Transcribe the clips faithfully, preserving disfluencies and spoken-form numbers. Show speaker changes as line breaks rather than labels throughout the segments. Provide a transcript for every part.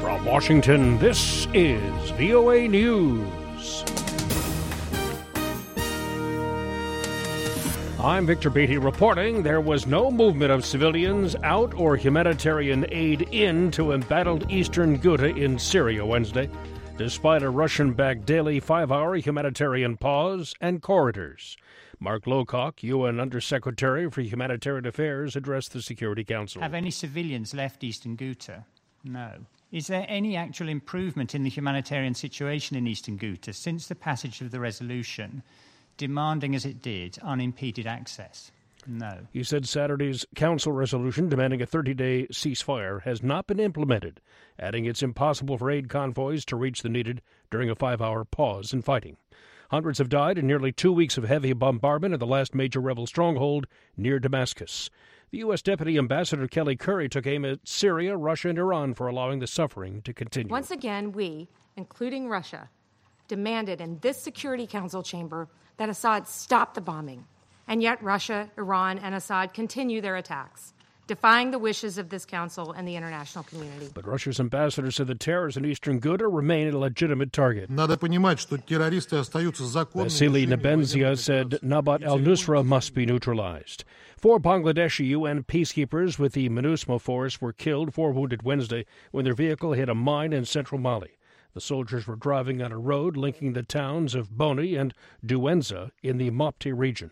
From Washington, this is V O A News. I'm Victor Beatty reporting there was no movement of civilians out or humanitarian aid in to embattled eastern Ghouta in Syria Wednesday, despite a Russian-backed daily five-hour humanitarian pause and corridors. Mark Lowcock, U N Undersecretary for Humanitarian Affairs, addressed the Security Council.
Have any civilians left eastern Ghouta? No. Is there any actual improvement in the humanitarian situation in eastern Ghouta since the passage of the resolution, demanding, as it did, unimpeded access? No.
He said Saturday's council resolution demanding a thirty-day ceasefire has not been implemented, adding it's impossible for aid convoys to reach the needed during a five-hour pause in fighting. Hundreds have died in nearly two weeks of heavy bombardment of the last major rebel stronghold near Damascus. The U S. Deputy Ambassador Kelly Currie took aim at Syria, Russia, and Iran for allowing the suffering to continue.
Once again, we, including Russia, demanded in this Security Council chamber that Assad stop the bombing. And yet Russia, Iran, and Assad continue their attacks, defying the wishes of this council and the international community.
But Russia's ambassador said the terrorists in eastern Ghouta remain a legitimate target.
Надо понимать, что террористы остаются законными.
Vasily Nebenzia said Nabat al-Nusra must be neutralized. Four Bangladeshi U N peacekeepers with the MINUSMA force were killed, four wounded Wednesday, when their vehicle hit a mine in central Mali. The soldiers were driving on a road linking the towns of Boni and Douenza in the Mopti region.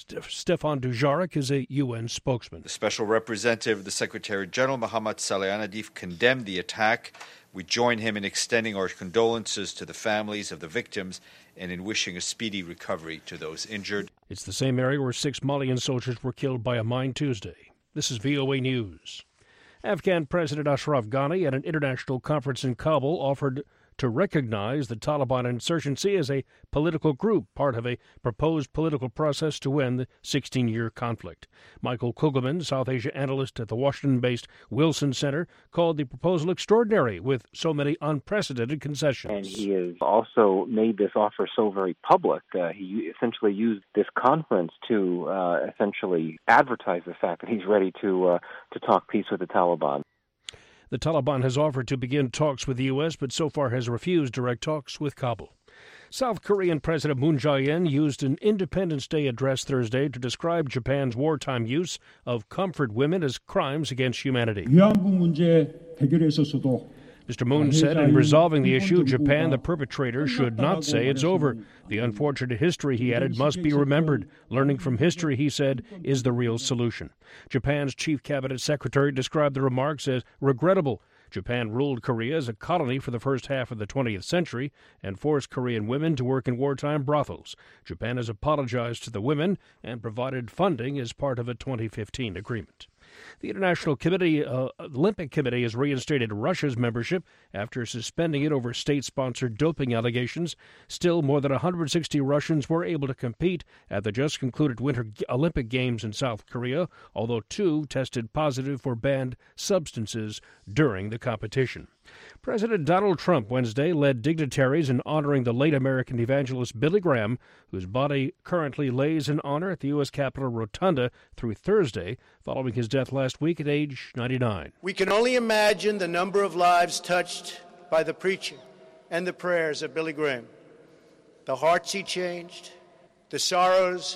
Stefan Dujarric is a U N spokesman.
The Special Representative of the Secretary General, Mohammad Saleh Anadif, condemned the attack. We join him in extending our condolences to the families of the victims and in wishing a speedy recovery to those injured.
It's the same area where six Malian soldiers were killed by a mine Tuesday. This is V O A News. Afghan President Ashraf Ghani at an international conference in Kabul offered to recognize the Taliban insurgency as a political group, part of a proposed political process to end the sixteen-year conflict. Michael Kugelman, South Asia analyst at the Washington-based Wilson Center, called the proposal extraordinary with so many unprecedented concessions.
And he has also made this offer so very public. Uh, he essentially used this conference to uh, essentially advertise the fact that he's ready to uh, to talk peace with the Taliban.
The Taliban has offered to begin talks with the U S, but so far has refused direct talks with Kabul. South Korean President Moon Jae-in used an Independence Day address Thursday to describe Japan's wartime use of comfort women as crimes against humanity. Mister Moon said in resolving the issue, Japan, the perpetrator, should not say it's over. The unfortunate history, he added, must be remembered. Learning from history, he said, is the real solution. Japan's chief cabinet secretary described the remarks as regrettable. Japan ruled Korea as a colony for the first half of the twentieth century and forced Korean women to work in wartime brothels. Japan has apologized to the women and provided funding as part of a twenty fifteen agreement. The International Committee, uh, Olympic Committee has reinstated Russia's membership after suspending it over state-sponsored doping allegations. Still, more than one hundred sixty Russians were able to compete at the just-concluded Winter Olympic Games in South Korea, although two tested positive for banned substances during the competition. President Donald Trump Wednesday led dignitaries in honoring the late American evangelist Billy Graham, whose body currently lays in honor at the U S Capitol Rotunda through Thursday, following his death last week at age ninety-nine.
We can only imagine the number of lives touched by the preaching and the prayers of Billy Graham, the hearts he changed, the sorrows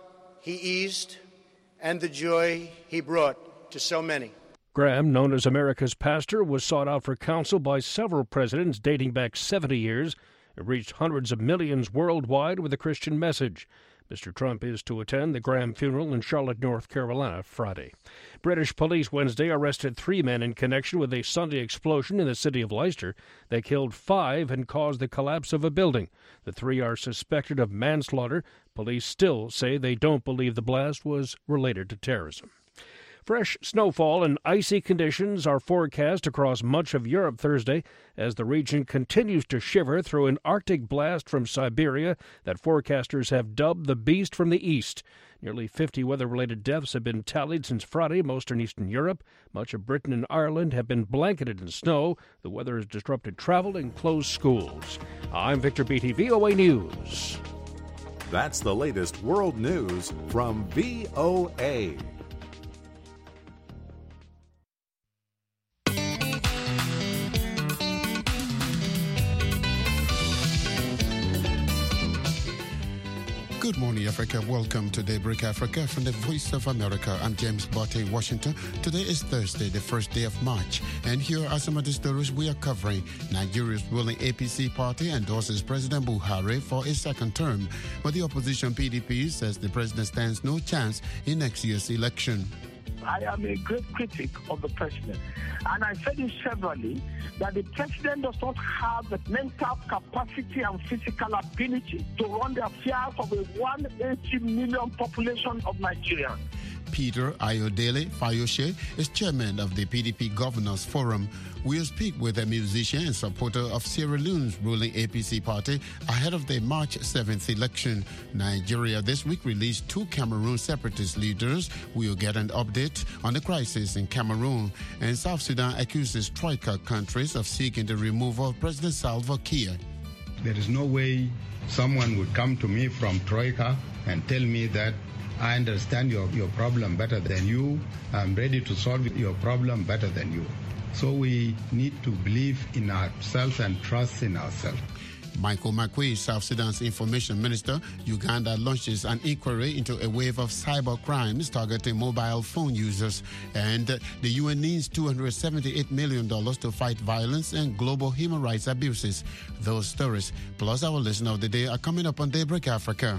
he eased, and the joy he brought to so many.
Graham, known as America's pastor, was sought out for counsel by several presidents dating back seventy years and reached hundreds of millions worldwide with a Christian message. Mister Trump is to attend the Graham funeral in Charlotte, North Carolina, Friday. British police Wednesday arrested three men in connection with a Sunday explosion in the city of Leicester that killed five and caused the collapse of a building. The three are suspected of manslaughter. Police still say they don't believe the blast was related to terrorism. Fresh snowfall and icy conditions are forecast across much of Europe Thursday as the region continues to shiver through an Arctic blast from Siberia that forecasters have dubbed the Beast from the East. Nearly fifty weather-related deaths have been tallied since Friday. Most in Eastern Europe. Much of Britain and Ireland have been blanketed in snow. The weather has disrupted travel and closed schools. I'm Victor Beatty, V O A News.
That's the latest world news from V O A.
Good morning, Africa. Welcome to Daybreak Africa from the Voice of America. I'm James Botte in Washington. Today is Thursday, the first day of March. And here are some of the stories we are covering. Nigeria's ruling A P C party endorses President Buhari for a second term. But the opposition P D P says the president stands no chance in next year's election.
I am a great critic of the president. And I said it severally, that the president does not have the mental capacity and physical ability to run the affairs of a one hundred eighty million population of Nigeria.
Peter Ayodele Fayose is chairman of the P D P Governors Forum. We'll speak with a musician and supporter of Sierra Leone's ruling A P C party ahead of the March seventh election. Nigeria this week released two Cameroon separatist leaders. We'll get an update on the crisis in Cameroon. And South Sudan accuses Troika countries of seeking the removal of President Salva Kiir.
There is no way someone would come to me from Troika and tell me that I understand your, your problem better than you. I'm ready to solve your problem better than you. So we need to believe in ourselves and trust in ourselves.
Michael Makwe, South Sudan's information minister. Uganda launches an inquiry into a wave of cyber crimes targeting mobile phone users. And the U N needs two hundred seventy-eight million dollars to fight violence and global human rights abuses. Those stories, plus our listener of the day, are coming up on Daybreak Africa.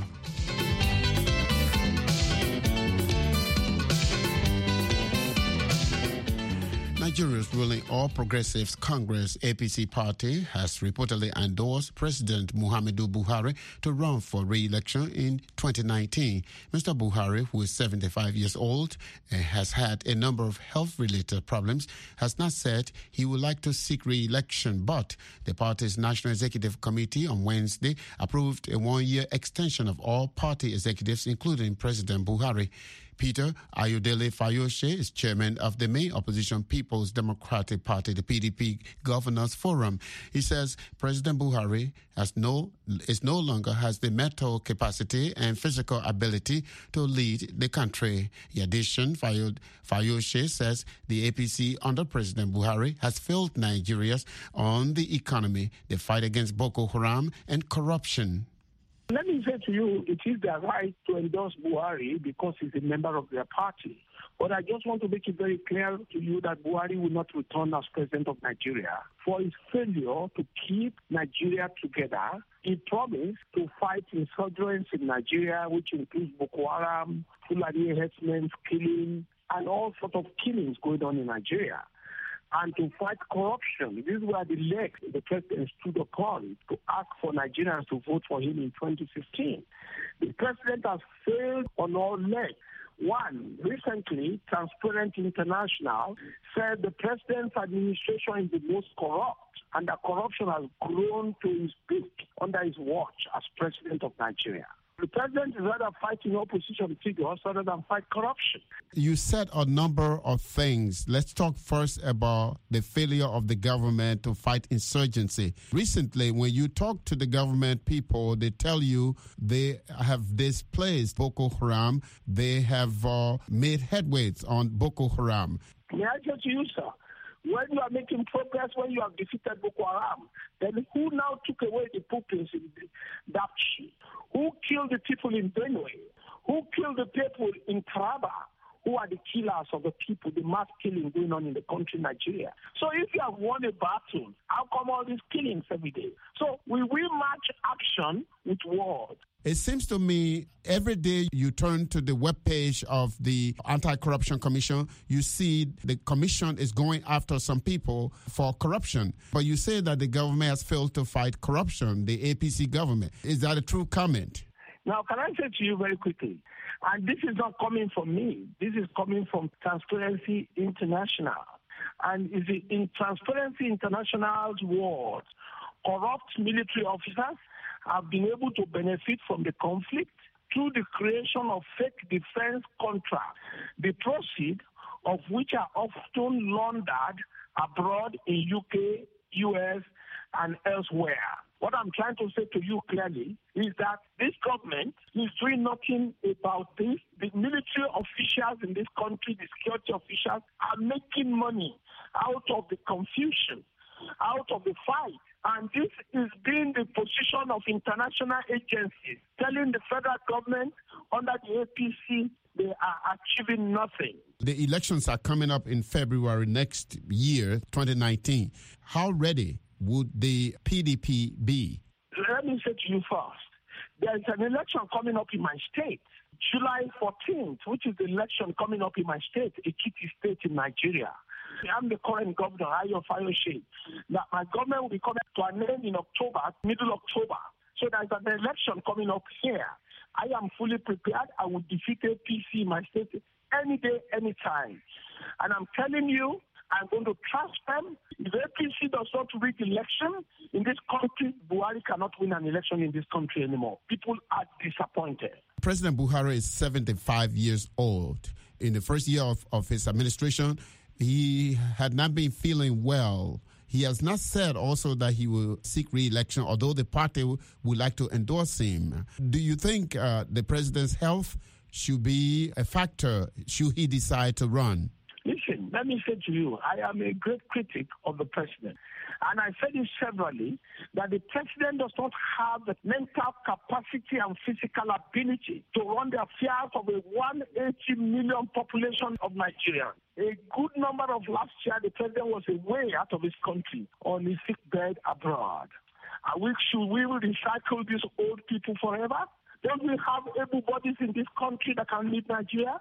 Nigeria's ruling All Progressives Congress A P C party has reportedly endorsed President Muhammadu Buhari to run for re-election in twenty nineteen. Mister Buhari, who is seventy-five years old and has had a number of health-related problems, has not said he would like to seek re-election, but the party's National Executive Committee on Wednesday approved a one-year extension of all party executives, including President Buhari. Peter Ayodele Fayose is chairman of the main opposition People's Democratic Party, the P D P Governors Forum. He says President Buhari has no, is no longer has the mental capacity and physical ability to lead the country. In addition, Fayose says the A P C under President Buhari has failed Nigerians on the economy, the fight against Boko Haram, and corruption.
Let me say to you, it is their right to endorse Buhari because he's a member of their party. But I just want to make it very clear to you that Buhari will not return as president of Nigeria. For his failure to keep Nigeria together, he promised to fight insurgents in Nigeria, which includes Boko Haram, Fulani herdsmen, killing, and all sorts of killings going on in Nigeria. And to fight corruption. These were the legs the president stood upon to ask for Nigerians to vote for him in twenty fifteen. The president has failed on all legs. One, recently, Transparency International said the president's administration is the most corrupt, and that corruption has grown to his peak under his watch as president of Nigeria. The president is rather fighting opposition figures rather than fight corruption.
You said a number of things. Let's talk first about the failure of the government to fight insurgency. Recently, when you talk to the government people, they tell you they have displaced Boko Haram. They have uh, made headways on Boko Haram.
May I say to you, sir, when you are making progress, when you have defeated Boko Haram, then who now took away the pupils in Dapchi? Who killed the people in Benue? Who killed the people in Taraba? Who are the killers of the people, the mass killing going on in the country, Nigeria? So if you have won a battle, how come all these killings every day? So we will match action with words.
It seems to me every day you turn to the webpage of the Anti-Corruption Commission, you see the commission is going after some people for corruption. But you say that the government has failed to fight corruption, the A P C government. Is that a true comment?
Now, can I say to you very quickly, and this is not coming from me, this is coming from Transparency International. And is it in Transparency International's words, corrupt military officers have been able to benefit from the conflict through the creation of fake defense contracts, the proceeds of which are often laundered abroad in U K, U S, and elsewhere. What I'm trying to say to you clearly is that this government is doing nothing about this. The military officials in this country, the security officials, are making money out of the confusion out of the fight. And this is being the position of international agencies, telling the federal government under the A P C they are achieving nothing.
The elections are coming up in February next year, twenty nineteen. How ready would the P D P be?
Let me say to you first, there is an election coming up in my state, July fourteenth, which is the election coming up in my state, Ekiti State in Nigeria. I'm the current governor, Ayo Fayose. That my government will be coming to an end in October, middle October. So there's an election coming up here. I am fully prepared. I will defeat A P C in my state any day, any time. And I'm telling you, I'm going to trust them. If A P C does not win election in this country, Buhari cannot win an election in this country anymore. People are disappointed.
President Buhari is seventy-five years old. In the first year of, of his administration, he had not been feeling well. He has not said also that he will seek re-election, although the party would like to endorse him. Do you think uh, the president's health should be a factor should he decide to run?
Listen, let me say to you, I am a great critic of the president. And I said it severally, that the president does not have the mental capacity and physical ability to run the affairs of a one hundred eighty million population of Nigeria. A good number of last year, the president was away out of his country on his sick bed abroad. Are we, should we recycle these old people forever? Don't we have able bodies in this country that can lead Nigeria?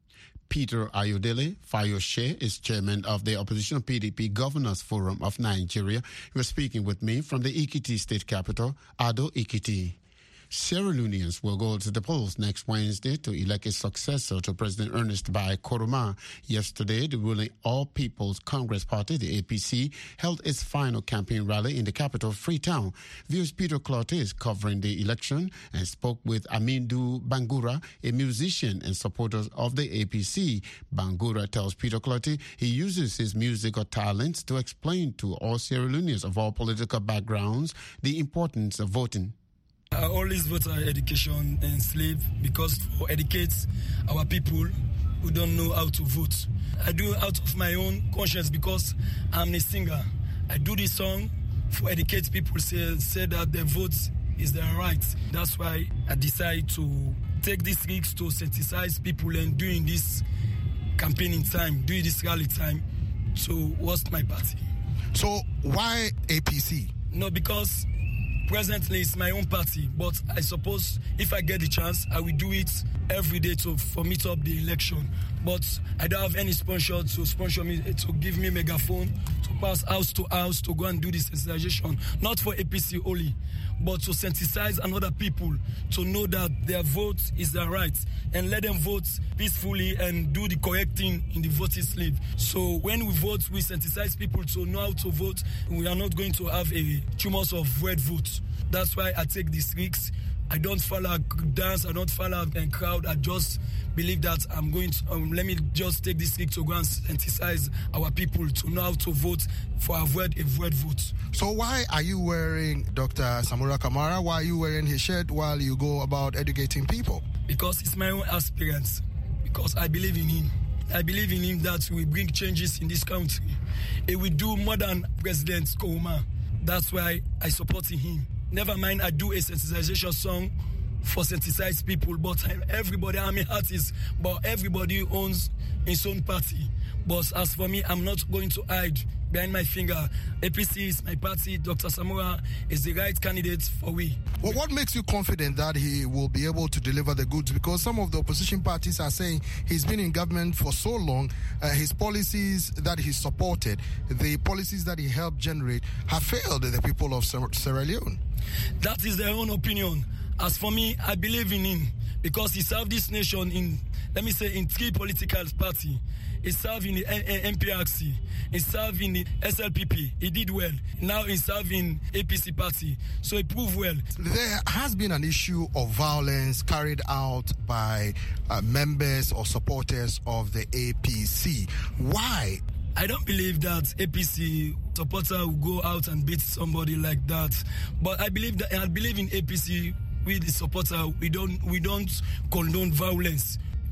Peter Ayodele Fayose is chairman of the opposition P D P Governors Forum of Nigeria. He was speaking with me from the Ekiti state capital, Ado Ekiti. Sierra Leoneans will go to the polls next Wednesday to elect a successor to President Ernest Bai Koroma. Yesterday, the ruling All People's Congress Party, the A P C, held its final campaign rally in the capital, Freetown. V O's Peter Clotte is covering the election and spoke with Amindu Bangura, a musician and supporter of the A P C. Bangura tells Peter Clotte he uses his musical talents to explain to all Sierra Leoneans of all political backgrounds the importance of voting.
I always vote on education and sleep because to educate our people who don't know how to vote. I do it out of my own conscience because I'm a singer. I do this song for educate people, say, say that their vote is their right. That's why I decide to take this risk to sensitize people and doing this campaigning time, doing this rally time to host my party.
So why A P C?
No, because presently, it's my own party, but I suppose if I get the chance, I will do it every day to for meet up the election. But I don't have any sponsor to sponsor me, to give me megaphone, to pass house to house, to go and do this sensitization. Not for A P C only, but to sensitize another people to know that their vote is their right and let them vote peacefully and do the correct thing in the voting slip. So when we vote, we sensitize people to know how to vote. We are not going to have a tumult of red votes. That's why I take these risks. I don't follow dance, I don't follow a crowd. I just believe that I'm going to, um, let me just take this risk to go and sensitize our people to know how to vote for avoid a red vote.
So why are you wearing Doctor Samura Kamara? Why are you wearing his shirt while you go about educating people?
Because it's my own aspirant. Because I believe in him. I believe in him that we bring changes in this country. He will do more than President Koroma. That's why I support him. Never mind, I do a sensitization song for sensitized people, but everybody, I'm an artist, but everybody owns his own party. But as for me, I'm not going to hide behind my finger. A P C is my party. Doctor Samura is the right candidate for we.
Well, what makes you confident that he will be able to deliver the goods? Because some of the opposition parties are saying he's been in government for so long, uh, his policies that he supported, the policies that he helped generate, have failed the people of Sierra Leone.
That is their own opinion. As for me, I believe in him because he served this nation in, let me say, in three political parties. He served in the M P R C, he served in the S L P P, he did well. Now he's serving A P C party, so he proved well.
There has been an issue of violence carried out by uh, members or supporters of the A P C. Why?
I don't believe that A P C supporter will go out and beat somebody like that. But I believe that I believe in A P C. We the supporter, we don't we don't condone violence.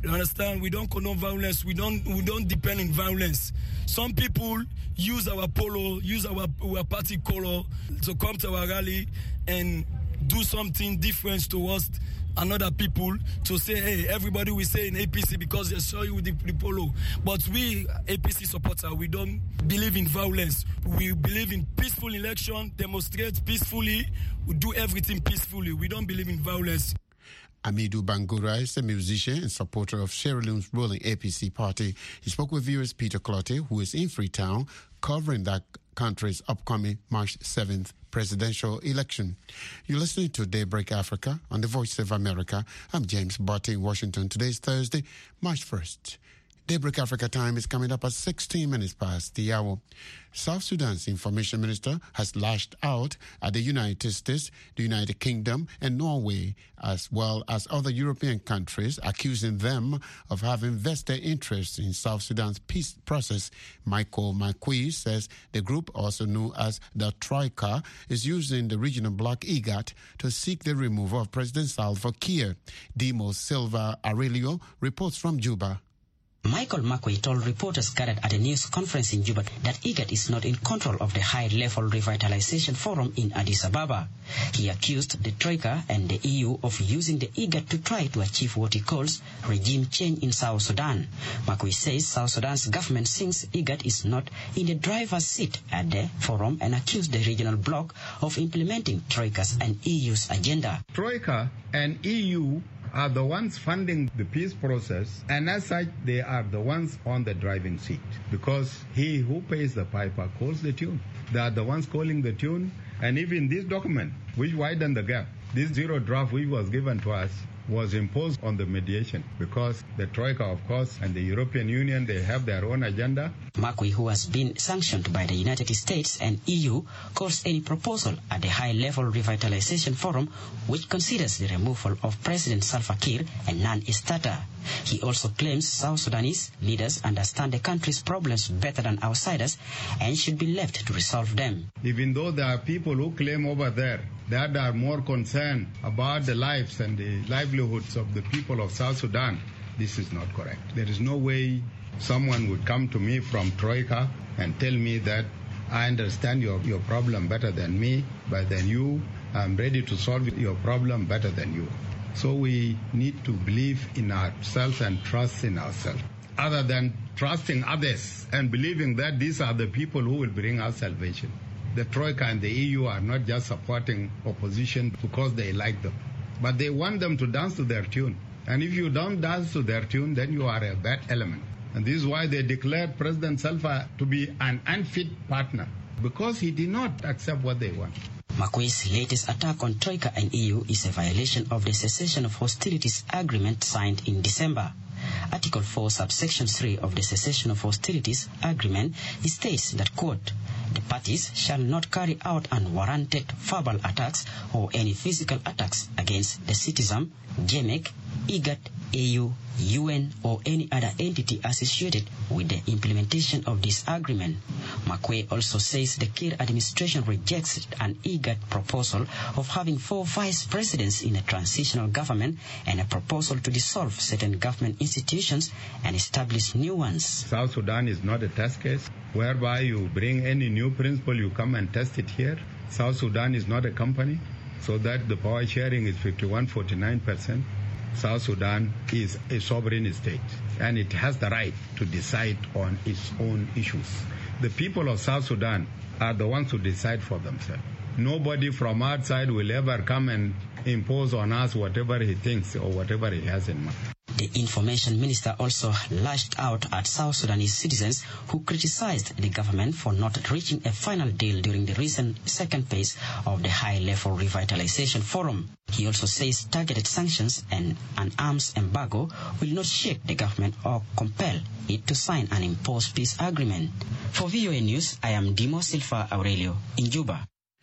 You understand? We don't condone violence. We don't we don't depend on violence. Some people use our polo, use our, our party color to come to our rally and do something different towards another people, to say, hey, everybody will say in A P C because they saw you with the, the polo. But we, A P C supporters, we don't believe in violence. We believe in peaceful election, demonstrate peacefully, we do everything peacefully. We don't believe in violence.
Amidou Bangura is a musician and supporter of Sierra Leone's ruling A P C party. He spoke with viewers Peter Clottey, who is in Freetown, covering that country's upcoming March seventh presidential election. You're listening to Daybreak Africa on the Voice of America. I'm James Barty in Washington. Today's Thursday, March first. Daybreak Africa time is coming up at sixteen minutes past the hour. South Sudan's information minister has lashed out at the United States, the United Kingdom, and Norway, as well as other European countries, accusing them of having vested interest in South Sudan's peace process. Michael Makui says the group, also known as the Troika, is using the regional bloc IGAD to seek the removal of President Salva Kiir. Demos Silva Aurelio reports from Juba.
Michael Makwe told reporters gathered at a news conference in Juba that IGAD is not in control of the high-level revitalization forum in Addis Ababa. He accused the Troika and the E U of using the IGAD to try to achieve what he calls regime change in South Sudan. Makwe says South Sudan's government thinks IGAD is not in the driver's seat at the forum and accused the regional bloc of implementing Troika's and E U's agenda.
Troika and E U are the ones funding the peace process, and as such, they are the ones on the driving seat, because he who pays the piper calls the tune. They are the ones calling the tune, and even this document, which widened the gap, this zero draft which was given to us, was imposed on the mediation, because the Troika, of course, and the European Union, they have their own agenda.
Makwe, who has been sanctioned by the United States and E U, calls any proposal at the high-level revitalization forum, which considers the removal of President Salva Kiir, a non-starter. He also claims South Sudanese leaders understand the country's problems better than outsiders and should be left to resolve them.
Even though there are people who claim over there that are more concerned about the lives and the livelihoods of the people of South Sudan, this is not correct. There is no way someone would come to me from Troika and tell me that I understand your, your problem better than me, but than you, I'm ready to solve your problem better than you. So we need to believe in ourselves and trust in ourselves, other than trusting others and believing that these are the people who will bring us salvation. The Troika and the E U are not just supporting opposition because they like them, but they want them to dance to their tune. And if you don't dance to their tune, then you are a bad element. And this is why they declared President Salva to be an unfit partner, because he did not accept what they want.
Makwe's latest attack on Troika and E U is a violation of the cessation of hostilities agreement signed in December. Article four, subsection three of the cessation of hostilities agreement states that, quote, the parties shall not carry out unwarranted verbal attacks or any physical attacks against the citizen, J M E C, IGAD, A U, U N, or any other entity associated with the implementation of this agreement. Makwe also says the Kiir administration rejects an IGAD proposal of having four vice presidents in a transitional government and a proposal to dissolve certain government institutions and establish new ones.
South Sudan is not a test case whereby you bring any new principle, you come and test it here. South Sudan is not a company, so that the power sharing is fifty-one forty-nine percent. South Sudan is a sovereign state, and it has the right to decide on its own issues. The people of South Sudan are the ones who decide for themselves. Nobody from outside will ever come and impose on us whatever he thinks or whatever he has in mind.
The information minister also lashed out at South Sudanese citizens who criticized the government for not reaching a final deal during the recent second phase of the high-level revitalization forum. He also says targeted sanctions and an arms embargo will not shake the government or compel it to sign an imposed peace agreement. For V O A News, I am Dimo Silva Aurelio in Juba.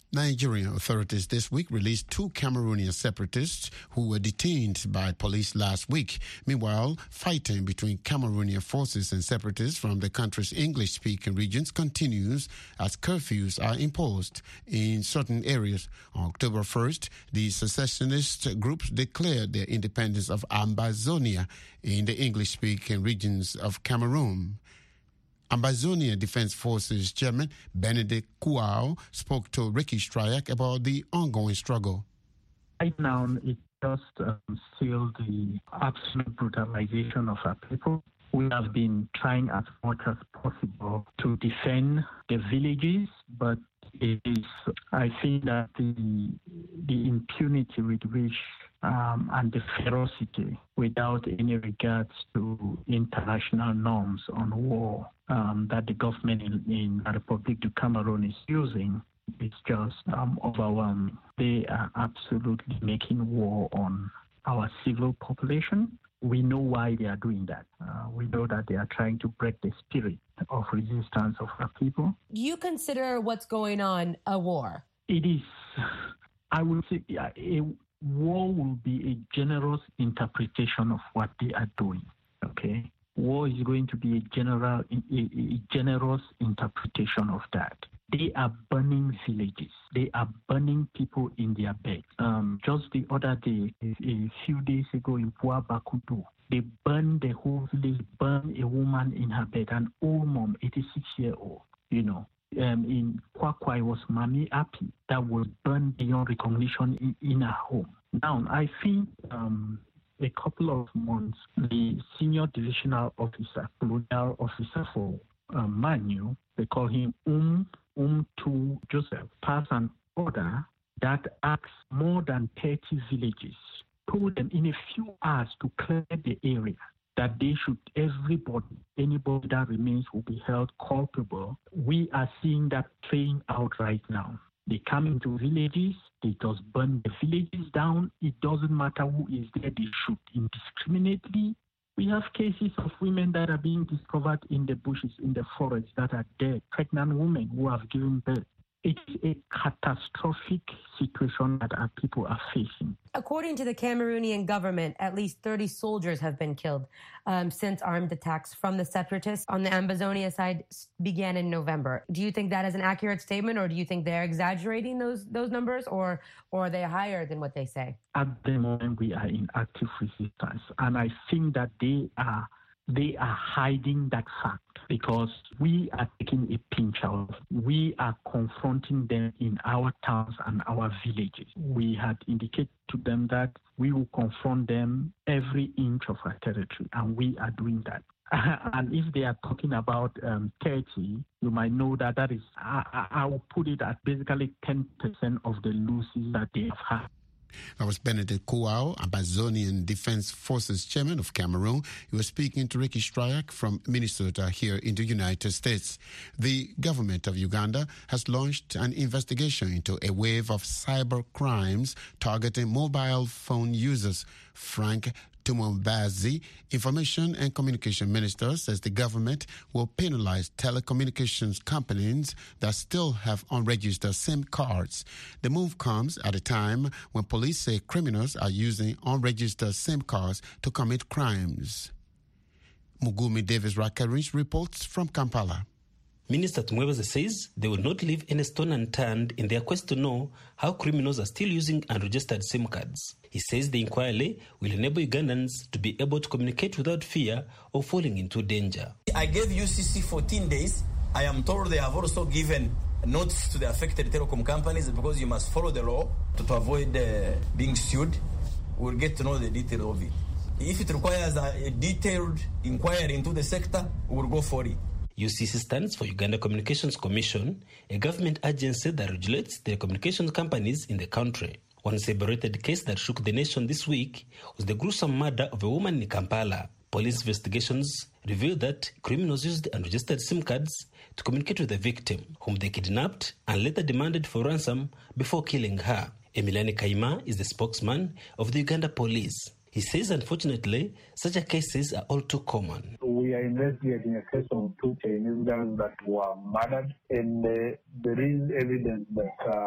Nigerian authorities this week released two Cameroonian separatists who were detained by police last week. Meanwhile, fighting between Cameroonian forces and separatists from the country's English-speaking regions continues as curfews are imposed in certain areas. On October first, the secessionist groups declared their independence of Ambazonia in the English-speaking regions of Cameroon. Ambazonia Defense Forces Chairman Benedict Kouao spoke to Ricky Stryak about the ongoing struggle.
Right now, it's just um, still the absolute brutalization of our people. We have been trying as much as possible to defend the villages, but it is, I think that the, the impunity with which Um, and the ferocity without any regards to international norms on war um, that the government in, in the Republic of Cameroon is using is just um, overwhelming. They are absolutely making war on our civil population. We know why they are doing that. Uh, we know that they are trying to break the spirit of resistance of our people.
Do you consider what's going on a war?
It is, I would say, yeah, it, war will be a generous interpretation of what they are doing, okay? War is going to be a general, a, a generous interpretation of that. They are burning villages. They are burning people in their beds. Um, just the other day, a, a few days ago in Pua Bakudu, they burned the whole village, burned a woman in her bed, an old mom, eighty-six-year-old, you know. Um, in Kwakwa, it was Mami Api that was burned beyond recognition in, in her home. Now, I think um, a couple of months, the senior divisional officer, colonial officer for uh, Manu, they call him Um Um to Joseph, passed an order that asks more than thirty villages, told them in a few hours to clear the area, that they should, everybody, anybody that remains will be held culpable. We are seeing that playing out right now. They come into villages, they just burn the villages down. It doesn't matter who is there, they shoot indiscriminately. We have cases of women that are being discovered in the bushes, in the forests, that are dead, pregnant women who have given birth. It's a catastrophic situation that our people are facing.
According to the Cameroonian government, at least thirty soldiers have been killed um, since armed attacks from the separatists on the Ambazonia side began in November. Do you think that is an accurate statement, or do you think they're exaggerating those those numbers, or, or are they higher than what they say?
At the moment, we are in active resistance, and I think that they are they are hiding that fact, because we are taking a pinch out. We are confronting them in our towns and our villages. We had indicated to them that we will confront them every inch of our territory, and we are doing that. And if they are talking about um, thirty, you might know that that is, I, I will put it at basically ten percent of the losses that they have had.
That was Benedict Kouao, Ambazonian Defense Forces Chairman of Cameroon. He was speaking to Ricky Stryak from Minnesota here in the United States. The government of Uganda has launched an investigation into a wave of cyber crimes targeting mobile phone users. Frank Tumumbazi, Information and Communication Minister, says the government will penalize telecommunications companies that still have unregistered SIM cards. The move comes at a time when police say criminals are using unregistered SIM cards to commit crimes. Mugumi Davis Rakaris reports from Kampala.
Minister Tumwebeze says they will not leave any stone unturned in their quest to know how criminals are still using unregistered SIM cards. He says the inquiry will enable Ugandans to be able to communicate without fear of falling into danger.
I gave U C C fourteen days. I am told they have also given notes to the affected telecom companies because you must follow the law to, to avoid uh, being sued. We'll get to know the details of it. If it requires a, a detailed inquiry into the sector, we'll go for it.
U C C stands for Uganda Communications Commission, a government agency that regulates telecommunications companies in the country. One celebrated case that shook the nation this week was the gruesome murder of a woman in Kampala. Police investigations revealed that criminals used unregistered SIM cards to communicate with the victim, whom they kidnapped and later demanded for ransom before killing her. Emiliani Kaima is the spokesman of the Uganda Police. He says, unfortunately, such cases are all too common.
We are investigating a case of two Chinese girls that were murdered, and uh, there is evidence that uh,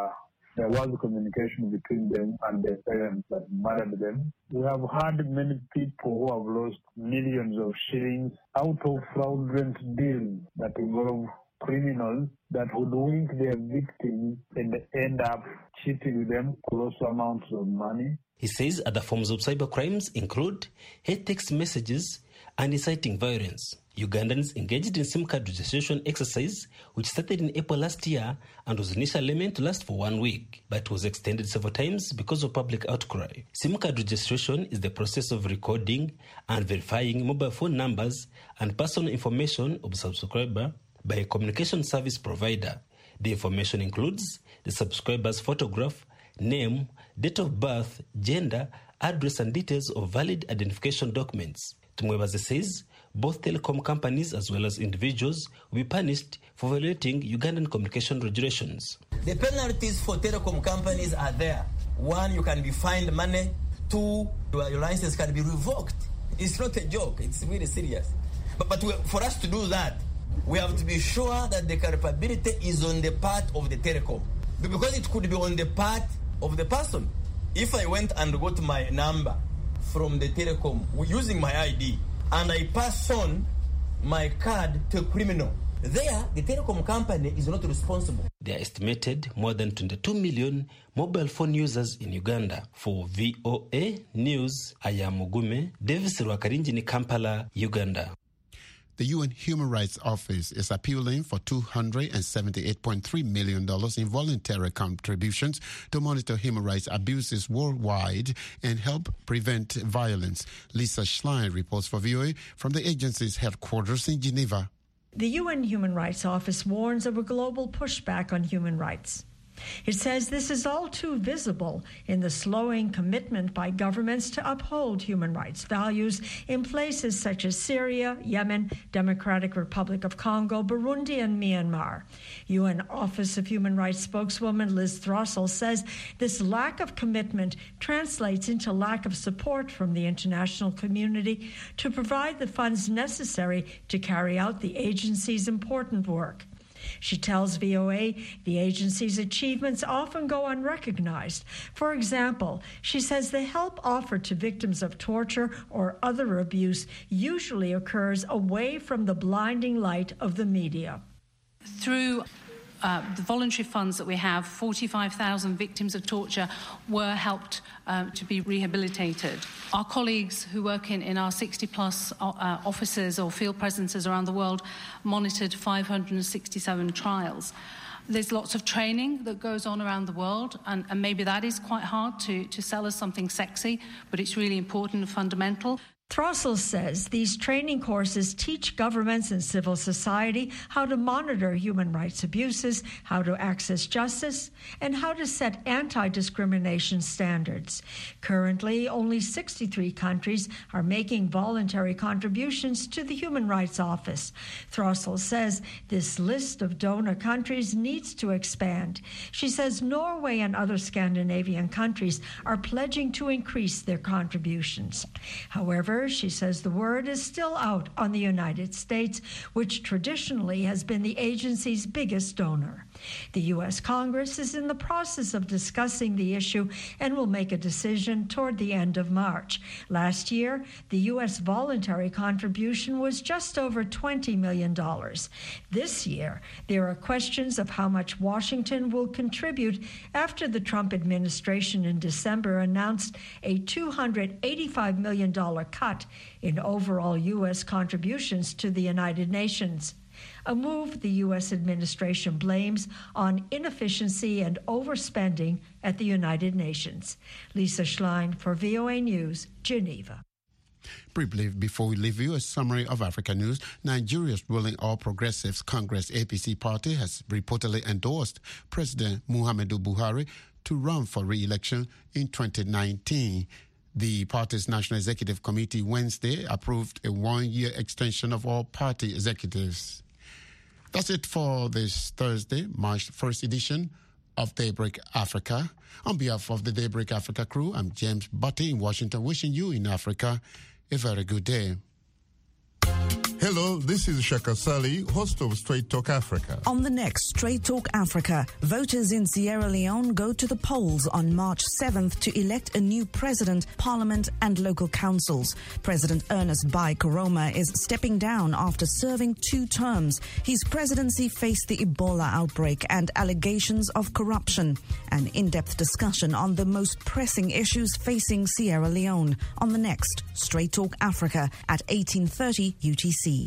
there was communication between them and their parents that murdered them. We have had many people who have lost millions of shillings out of fraudulent deals that involve criminals that hoodwink their victims and end up cheating them close amounts of money.
He says other forms of cyber crimes include hate text messages and inciting violence. Ugandans engaged in SIM card registration exercise, which started in April last year and was initially meant to last for one week, but was extended several times because of public outcry. SIM card registration is the process of recording and verifying mobile phone numbers and personal information of a subscriber by a communication service provider. The information includes the subscriber's photograph, name, date of birth, gender, address, and details of valid identification documents. Tumwebaze says both telecom companies as well as individuals will be punished for violating Ugandan communication regulations.
The penalties for telecom companies are there. One, you can be fined money. Two, your license can be revoked. It's not a joke. It's really serious. But, but we, for us to do that, we have to be sure that the culpability is on the part of the telecom. Because it could be on the part of the person. If I went and got my number from the telecom using my I D and I pass on my card to a criminal, there the telecom company is not responsible.
There are estimated more than twenty-two million mobile phone users in Uganda. For V O A News, I am Mugume, Davis Rwakarinjini, Kampala, Uganda.
The U N Human Rights Office is appealing for two hundred seventy-eight point three million dollars in voluntary contributions to monitor human rights abuses worldwide and help prevent violence. Lisa Schlein reports for V O A from the agency's headquarters in Geneva.
The U N Human Rights Office warns of a global pushback on human rights. It says this is all too visible in the slowing commitment by governments to uphold human rights values in places such as Syria, Yemen, Democratic Republic of Congo, Burundi, and Myanmar. U N Office of Human Rights spokeswoman Liz Throssell says this lack of commitment translates into lack of support from the international community to provide the funds necessary to carry out the agency's important work. She tells V O A the agency's achievements often go unrecognized. For example, she says the help offered to victims of torture or other abuse usually occurs away from the blinding light of the media.
Through Uh, the voluntary funds that we have, forty-five thousand victims of torture were helped uh, to be rehabilitated. Our colleagues who work in, in our sixty plus uh, offices or field presences around the world monitored five hundred sixty-seven trials. There's lots of training that goes on around the world, and, and maybe that is quite hard to, to sell as something sexy, but it's really important and fundamental.
Throssell says these training courses teach governments and civil society how to monitor human rights abuses, how to access justice, and how to set anti-discrimination standards. Currently, only sixty-three countries are making voluntary contributions to the Human Rights Office. Throssell says this list of donor countries needs to expand. She says Norway and other Scandinavian countries are pledging to increase their contributions. However, she says the word is still out on the United States, which traditionally has been the agency's biggest donor. The U S Congress is in the process of discussing the issue and will make a decision toward the end of March. Last year, the U S voluntary contribution was just over twenty million dollars. This year, there are questions of how much Washington will contribute after the Trump administration in December announced a two hundred eighty-five million dollars cut in overall U S contributions to the United Nations, a move the U S administration blames on inefficiency and overspending at the United Nations. Lisa Schlein for V O A News, Geneva.
Briefly, before we leave you, a summary of Africa news. Nigeria's ruling All Progressives Congress A P C party has reportedly endorsed President Muhammadu Buhari to run for re-election in twenty nineteen. The party's National Executive Committee Wednesday approved a one-year extension of all party executives. That's it for this Thursday, March first edition of Daybreak Africa. On behalf of the Daybreak Africa crew, I'm James Butty in Washington, wishing you in Africa a very good day.
Hello, this is Shaka Sali, host of Straight Talk Africa.
On the next Straight Talk Africa, voters in Sierra Leone go to the polls on March seventh to elect a new president, parliament and local councils. President Ernest Bai Koroma is stepping down after serving two terms. His presidency faced the Ebola outbreak and allegations of corruption. An in-depth discussion on the most pressing issues facing Sierra Leone on the next Straight Talk Africa at eighteen thirty U T C.